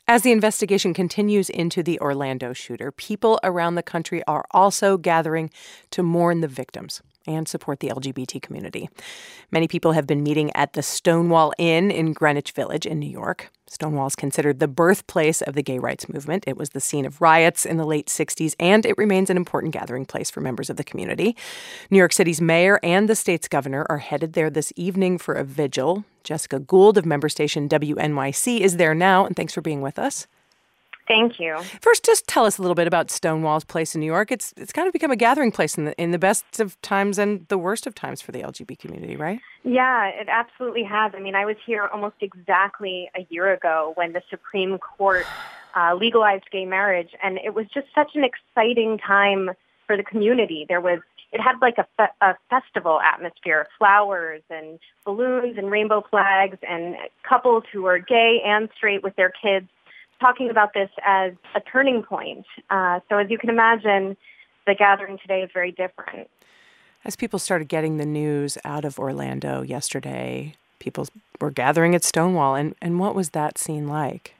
As the investigation continues into the Orlando shooter, people around the country are also gathering to mourn the victims and support the LGBT community. Many people have been meeting at the Stonewall Inn in Greenwich Village in New York. Stonewall is considered the birthplace of the gay rights movement. It was the scene of riots in the late 60s, and it remains an important gathering place for members of the community. New York City's mayor and the state's governor are headed there this evening for a vigil. Jessica Gould of member station WNYC is there now, and thanks for being with us. Thank you. First, just tell us a little bit about Stonewall's place in New York. It's kind of become a gathering place in the best of times and the worst of times for the LGBT community, right? Yeah, it absolutely has. I mean, I was here almost exactly a year ago when the Supreme Court legalized gay marriage, and it was just such an exciting time for the community. It had like a festival atmosphere, flowers and balloons and rainbow flags and couples who were gay and straight with their kids talking about this as a turning point. So as you can imagine, the gathering today is very different. As people started getting the news out of Orlando yesterday, people were gathering at Stonewall. And what was that scene like?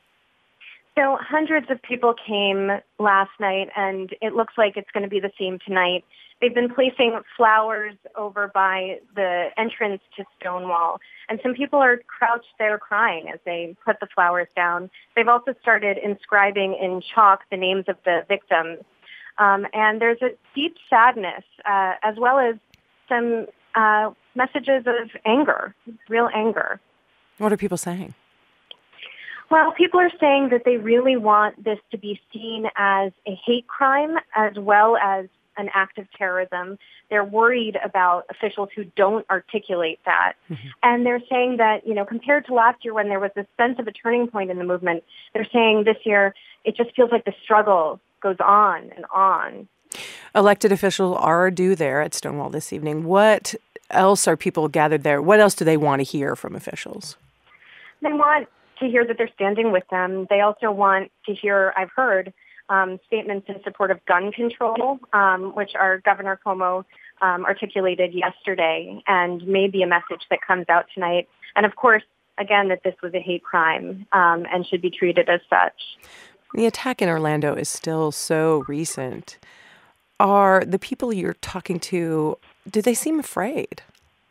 So hundreds of people came last night, and it looks like it's going to be the same tonight. They've been placing flowers over by the entrance to Stonewall, and some people are crouched there crying as they put the flowers down. They've also started inscribing in chalk the names of the victims. And there's a deep sadness, as well as some messages of anger, real anger. What are people saying? Well, people are saying that they really want this to be seen as a hate crime as well as an act of terrorism. They're worried about officials who don't articulate that. Mm-hmm. And they're saying that, compared to last year when there was this sense of a turning point in the movement, they're saying this year it just feels like the struggle goes on and on. Elected officials are due there at Stonewall this evening. What else are people gathered there? What else do they want to hear from officials? They want to hear that they're standing with them. They also want to hear, I've heard, statements in support of gun control, which our Governor Cuomo articulated yesterday, and maybe a message that comes out tonight. And of course, again, that this was a hate crime and should be treated as such. The attack in Orlando is still so recent. Are the people you're talking to, do they seem afraid?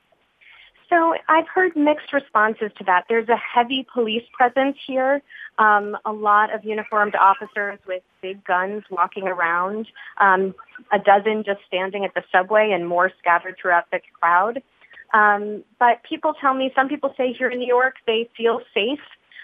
So I've heard mixed responses to that. There's a heavy police presence here, a lot of uniformed officers with big guns walking around, a dozen just standing at the subway and more scattered throughout the crowd. But people tell me, some people say here in New York they feel safe,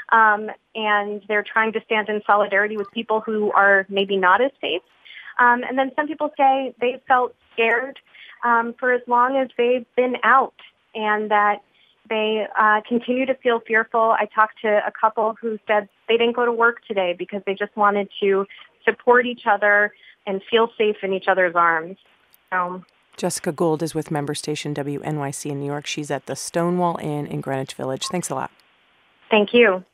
and they're trying to stand in solidarity with people who are maybe not as safe. And then some people say they felt scared for as long as they've been out, and that they continue to feel fearful. I talked to a couple who said they didn't go to work today because they just wanted to support each other and feel safe in each other's arms. Jessica Gould is with member station WNYC in New York. She's at the Stonewall Inn in Greenwich Village. Thanks a lot. Thank you.